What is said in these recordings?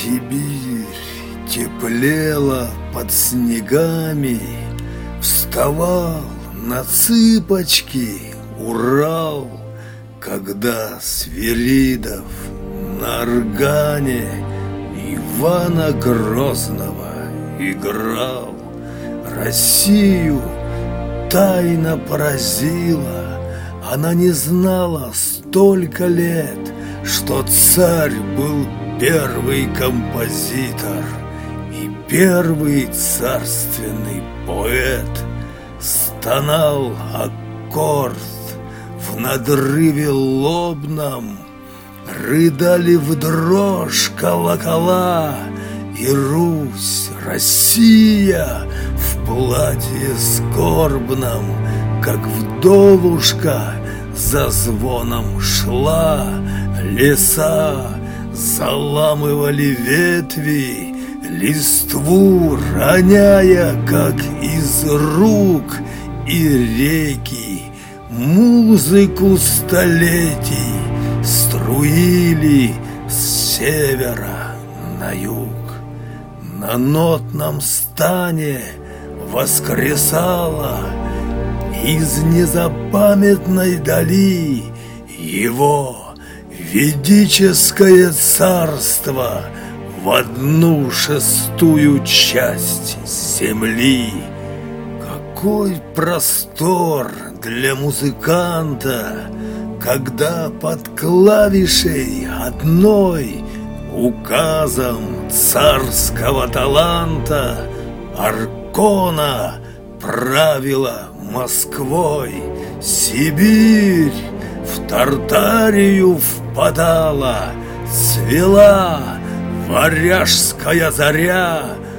Сибирь теплела под снегами, вставал на цыпочки Урал, когда Свиридов на органе Ивана Грозного играл. Россию тайна поразила, она не знала столько лет, что царь был первый композитор и первый царственный поэт. Стонал аккорд в надрыве лобном, рыдали в дрожь колокола, и Русь, Россия в платье скорбном, как вдовушка, за звоном шла. Леса заламывали ветви, листву роняя, как из рук, и реки музыку столетий струили с севера на юг. На нотном стане воскресала из незапамятной дали его ведическое царство в 1/6 часть земли. Какой простор для музыканта, когда под клавишей одной указом царского таланта Аркона правила Москвой. Сибирь в Тартарию впадала, цвела варяжская заря,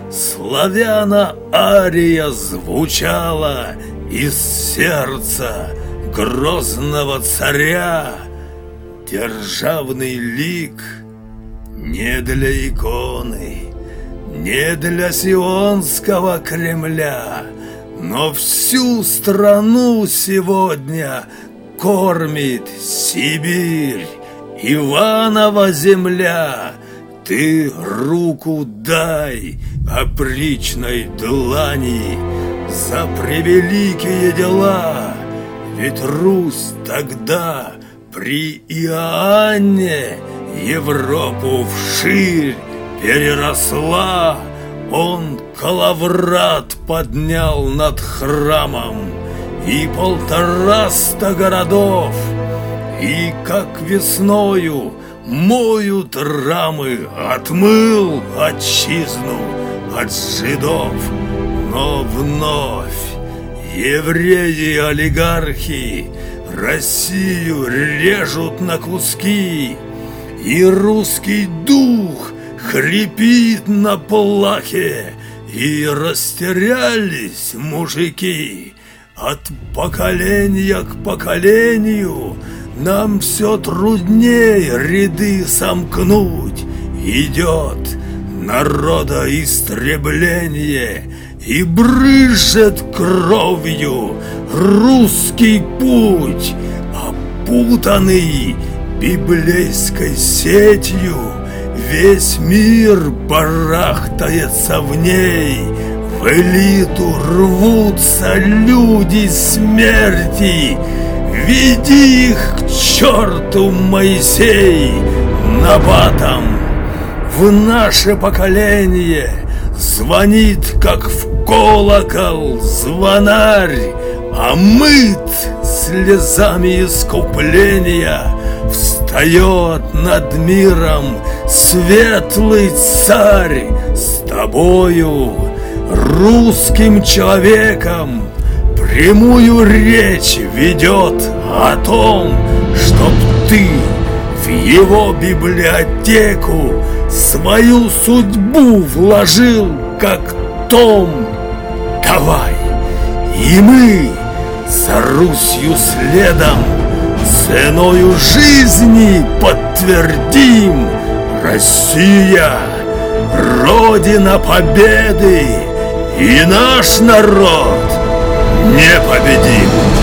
славяно-ария звучала из сердца грозного царя. Державный лик не для иконы, не для Сионского Кремля, но всю страну сегодня кормит Сибирь, Иванова земля. Ты руку дай опричной длани за превеликие дела, ведь Русь тогда при Иоанне Европу вширь переросла. Он коловрат поднял над храмом и 150 городов, и как весною моют рамы, отмыл отчизну от жидов. Но вновь евреи-олигархи Россию режут на куски, и русский дух хрипит на плахе, и растерялись мужики. От поколения к поколению нам все трудней ряды сомкнуть. Идет народоистребление, и брызжет кровью русский путь, опутанный библейской сетью. Весь мир барахтается в ней, в элиту рвутся люди смерти. Веди их к черту, Моисей, набатом. В наше поколение звонит, как в колокол, звонарь, омыт слезами искупления. Встает над миром светлый царь, с тобою, русским человеком, прямую речь ведет о том, чтоб ты в его библиотеку свою судьбу вложил, как том. Давай, и мы за Русью следом ценою жизни подтвердим: Россия — Родина победы, и наш народ непобедим.